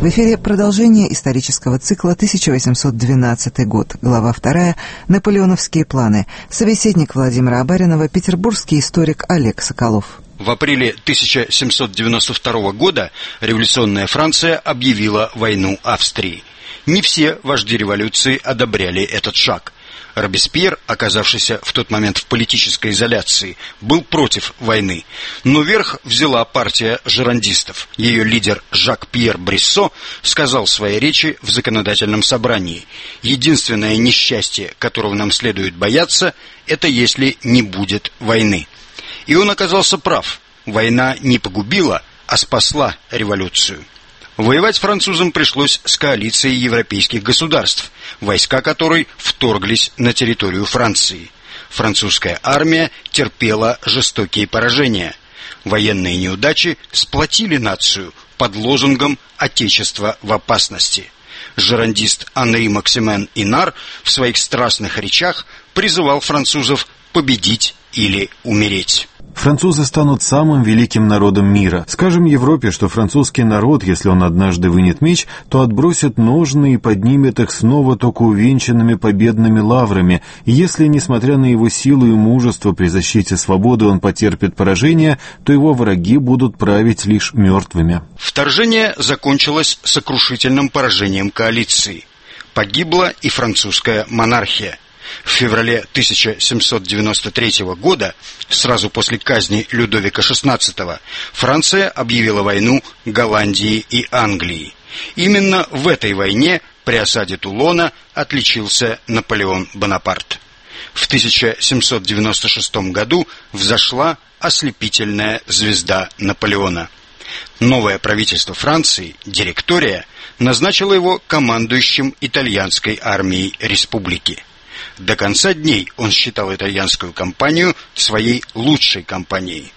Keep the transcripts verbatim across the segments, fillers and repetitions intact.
В эфире продолжение исторического цикла тысяча восемьсот двенадцатый год. Глава вторая. Наполеоновские планы. Собеседник Владимира Абаринова, петербургский историк Олег Соколов. В апреле тысяча семьсот девяносто второго года революционная Франция объявила войну Австрии. Не все вожди революции одобряли этот шаг. Робеспьер, оказавшийся в тот момент в политической изоляции, был против войны. Но верх взяла партия жерандистов. Ее лидер Жак-Пьер Бриссо сказал в своей речи в законодательном собрании: «Единственное несчастье, которого нам следует бояться, это если не будет войны». И он оказался прав. Война не погубила, а спасла революцию. Воевать французам пришлось с коалицией европейских государств, войска которой вторглись на территорию Франции. Французская армия терпела жестокие поражения. Военные неудачи сплотили нацию под лозунгом «Отечество в опасности». Жерандист Анри Максимен Инар в своих страстных речах призывал французов победить или умереть. Французы станут самым великим народом мира. Скажем Европе, что французский народ, если он однажды вынет меч, то отбросит ножны и поднимет их снова только увенчанными победными лаврами. И если, несмотря на его силу и мужество при защите свободы, он потерпит поражение, то его враги будут править лишь мертвыми. Вторжение закончилось сокрушительным поражением коалиции. Погибла и французская монархия. В феврале тысяча семьсот девяносто третьего года, сразу после казни Людовика шестнадцатого, Франция объявила войну Голландии и Англии. Именно в этой войне при осаде Тулона отличился Наполеон Бонапарт. В тысяча семьсот девяносто шестом году взошла ослепительная звезда Наполеона. Новое правительство Франции, директория, назначило его командующим итальянской армией республики. До конца дней он считал итальянскую кампанию своей лучшей кампанией.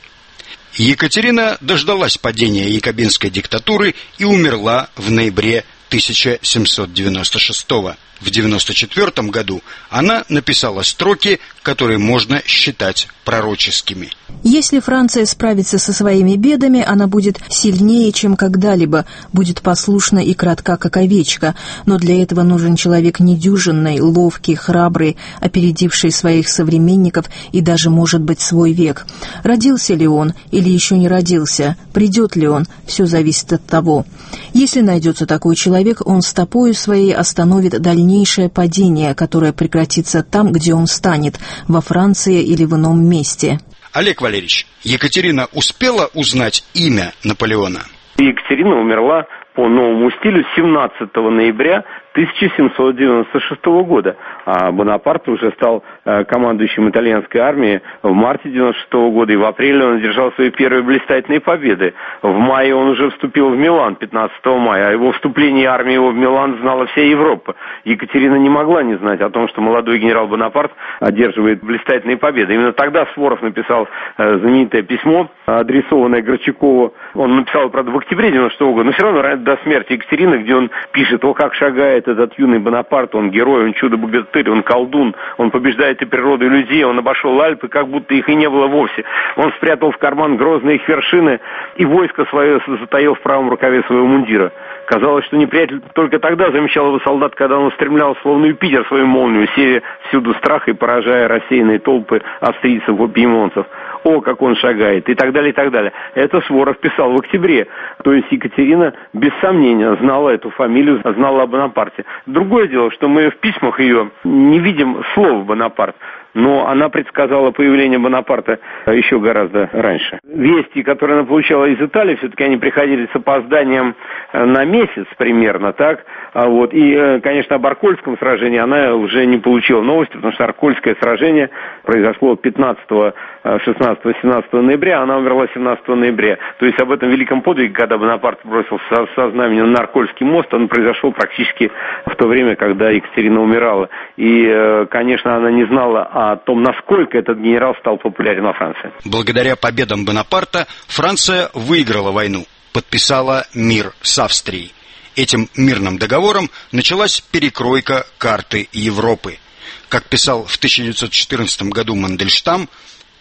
Екатерина дождалась падения якобинской диктатуры и умерла в ноябре тысяча семьсот девяносто шестого. В девяносто четвёртом году она написала строки, которые можно считать пророческими. «Если Франция справится со своими бедами, она будет сильнее, чем когда-либо, будет послушна и кратка, как овечка. Но для этого нужен человек недюжинный, ловкий, храбрый, опередивший своих современников и даже, может быть, свой век. Родился ли он или еще не родился, придет ли он, все зависит от того. Если найдется такой человек, он стопою своей остановит дальнейшее падение, которое прекратится там, где он станет, во Франции или в ином месте». Олег Валерьевич, Екатерина успела узнать имя Наполеона? Екатерина умерла по новому стилю семнадцатого ноября тысяча семьсот девяносто шестого года, а Бонапарт уже стал э, командующим итальянской армией в марте девяносто шестого года, и в апреле он одержал свои первые блистательные победы. В мае он уже вступил в Милан, пятнадцатого мая, а его вступление армии его в Милан знала вся Европа. Екатерина не могла не знать о том, что молодой генерал Бонапарт одерживает блистательные победы. Именно тогда Суворов написал э, знаменитое письмо, адресованное Горчакову. Он написал, правда, в октябре девяносто шестого года, но все равно до смерти Екатерины, где он пишет: «О, как шагает этот юный Бонапарт, он герой, он чудо-богатырь, он колдун, он побеждает и природу, и людей, он обошел Альпы, как будто их и не было вовсе. Он спрятал в карман грозные их вершины и войско свое затаил в правом рукаве своего мундира. Казалось, что неприятель только тогда замечал его солдат, когда он устремлял, словно Юпитер, свою молнию, сея всюду страх и поражая рассеянные толпы австрийцев и пьемонцев. О, как он шагает!» И так далее, и так далее. Это Суворов писал в октябре. То есть Екатерина, без сомнения, знала эту фамилию, знала о Бонапарте. Другое дело, что мы в письмах ее не видим слова «Бонапарт». Но она предсказала появление Бонапарта еще гораздо раньше. Вести, которые она получала из Италии, все-таки они приходили с опозданием на месяц примерно, так? Вот. И, конечно, об Аркольском сражении она уже не получила новости, потому что Аркольское сражение произошло пятнадцатого, шестнадцатого, семнадцатого ноября, а она умерла семнадцатого ноября. То есть об этом великом подвиге, когда Бонапарт бросился со знаменем на Аркольский мост, он произошел практически в то время, когда Екатерина умирала. И, конечно, она не знала о о том, насколько этот генерал стал популярен во Франции. Благодаря победам Бонапарта Франция выиграла войну, подписала мир с Австрией. Этим мирным договором началась перекройка карты Европы. Как писал в тысяча девятьсот четырнадцатом году Мандельштам,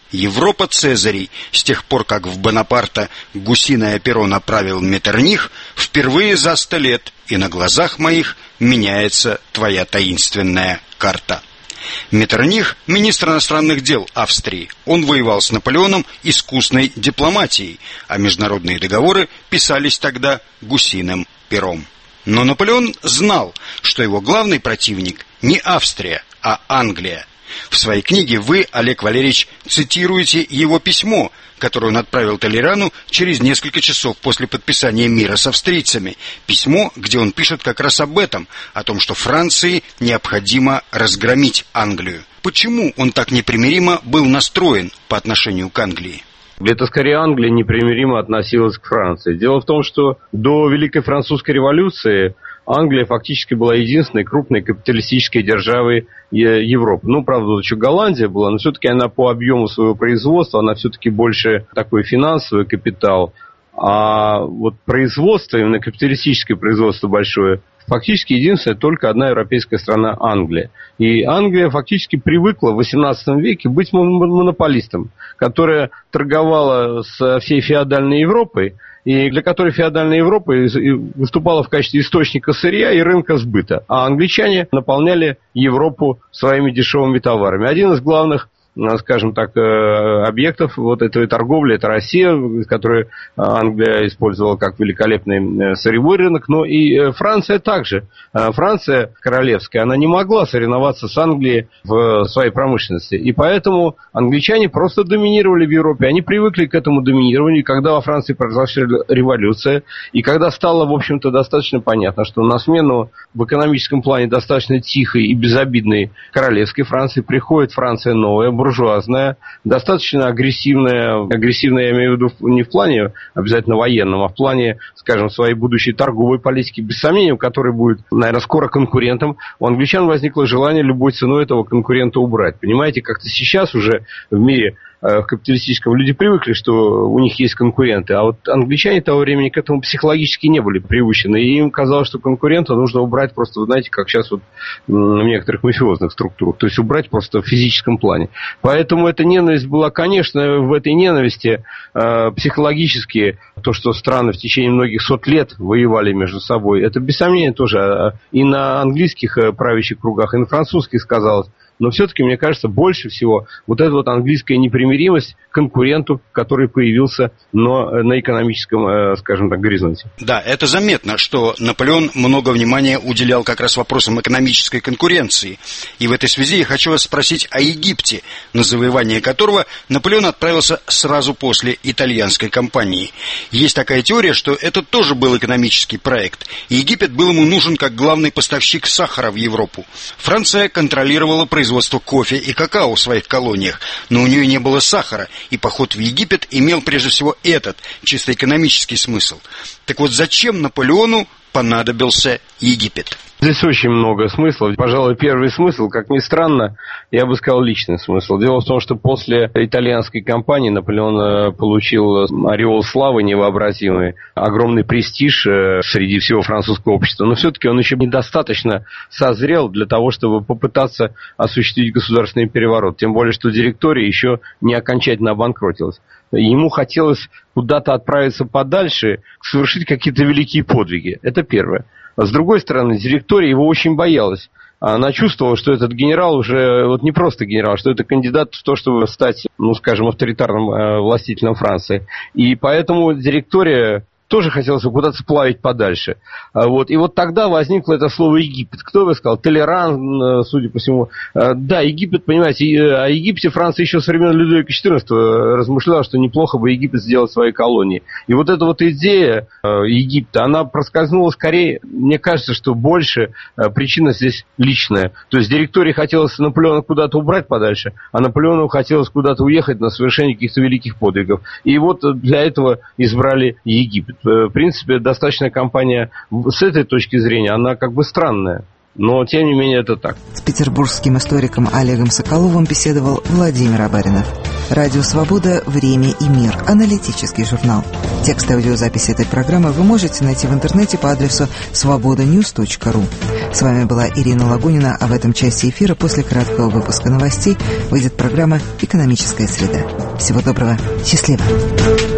Европа Цезарей, с тех пор, как в Бонапарта гусиное перо направил Меттерних, впервые за сто лет, и на глазах моих меняется твоя таинственная карта. Меттерних – министр иностранных дел Австрии. Он воевал с Наполеоном искусной дипломатией, а международные договоры писались тогда гусиным пером. Но Наполеон знал, что его главный противник не Австрия, а Англия. В своей книге вы, Олег Валерьевич, цитируете его письмо, которое он отправил Толерану через несколько часов после подписания мира с австрийцами. Письмо, где он пишет как раз об этом, о том, что Франции необходимо разгромить Англию. Почему он так непримиримо был настроен по отношению к Англии? Это скорее Англия непримиримо относилась к Франции. Дело в том, что до Великой Французской революции Англия фактически была единственной крупной капиталистической державой Европы. Ну, правда, вот еще Голландия была, но все-таки она по объему своего производства, она все-таки больше такой финансовый капитал. А вот производство, именно капиталистическое производство большое, фактически единственная только одна европейская страна — Англия. И Англия фактически привыкла в восемнадцатом веке быть монополистом, которая торговала со всей феодальной Европой, и для которой феодальная Европа выступала в качестве источника сырья и рынка сбыта. А англичане наполняли Европу своими дешевыми товарами. Один из главных, скажем так, объектов вот этой торговли — это Россия, которую Англия использовала как великолепный сырьевой рынок, но и Франция также. Франция королевская, она не могла соревноваться с Англией в своей промышленности, и поэтому англичане просто доминировали в Европе, они привыкли к этому доминированию, и когда во Франции произошла революция, и когда стало, в общем-то, достаточно понятно, что на смену в экономическом плане достаточно тихой и безобидной королевской Франции приходит Франция новая, буржуазная, достаточно агрессивная, агрессивная, я имею в виду не в плане обязательно военном, а в плане, скажем, своей будущей торговой политики, без сомнения, у которой будет, наверное, скоро конкурентом. У англичан возникло желание любой ценой этого конкурента убрать. Понимаете, как-то сейчас уже в мире капиталистическом люди привыкли, что у них есть конкуренты, а вот англичане того времени к этому психологически не были приучены, и им казалось, что конкурента нужно убрать просто, вы знаете, как сейчас вот в некоторых мафиозных структурах, то есть убрать просто в физическом плане. Поэтому эта ненависть была, конечно, в этой ненависти э, психологически, то, что страны в течение многих сот лет воевали между собой, это без сомнения тоже и на английских правящих кругах, и на французских сказалось. Но все-таки, мне кажется, больше всего вот эта вот английская непримиримость к конкуренту, который появился, но на экономическом, скажем так, горизонте. Да, это заметно, что Наполеон много внимания уделял как раз вопросам экономической конкуренции. И в этой связи я хочу вас спросить о Египте, на завоевание которого Наполеон отправился сразу после итальянской кампании. Есть такая теория, что это тоже был экономический проект. И Египет был ему нужен как главный поставщик сахара в Европу. Франция контролировала производство производство кофе и какао в своих колониях, но у нее не было сахара, и поход в Египет имел прежде всего этот, чисто экономический смысл. Так вот, зачем Наполеону понадобился Египет? Здесь очень много смыслов. Пожалуй, первый смысл, как ни странно, я бы сказал, личный смысл. Дело в том, что после итальянской кампании Наполеон получил ореол славы невообразимый, огромный престиж среди всего французского общества. Но все-таки он еще недостаточно созрел для того, чтобы попытаться осуществить государственный переворот. Тем более, что директория еще не окончательно обанкротилась. Ему хотелось куда-то отправиться подальше, совершить какие-то великие подвиги. Это первое. С другой стороны, директория его очень боялась. Она чувствовала, что этот генерал уже вот не просто генерал, что это кандидат в то, чтобы стать, ну, скажем, авторитарным э, властителем Франции. И поэтому директория тоже хотелось куда-то сплавить подальше. Вот. И вот тогда возникло это слово Египет. Кто бы сказал? Толеран, судя по всему. Да, Египет, понимаете, о Египте Франция еще со времен Людовика четырнадцатого размышляла, что неплохо бы Египет сделать своей колонией. И вот эта вот идея Египта, она проскользнула скорее, мне кажется, что больше причина здесь личная. То есть директории хотелось Наполеона куда-то убрать подальше, а Наполеону хотелось куда-то уехать на совершение каких-то великих подвигов. И вот для этого избрали Египет. В принципе, достаточно кампания с этой точки зрения, она как бы странная. Но, тем не менее, это так. С петербургским историком Олегом Соколовым беседовал Владимир Абаринов. Радио «Свобода. Время и мир». Аналитический журнал. Текст аудиозаписи этой программы вы можете найти в интернете по адресу свобода ньюс точка ру. С вами была Ирина Лагунина, а в этом часе эфира после краткого выпуска новостей выйдет программа «Экономическая среда». Всего доброго. Счастливо.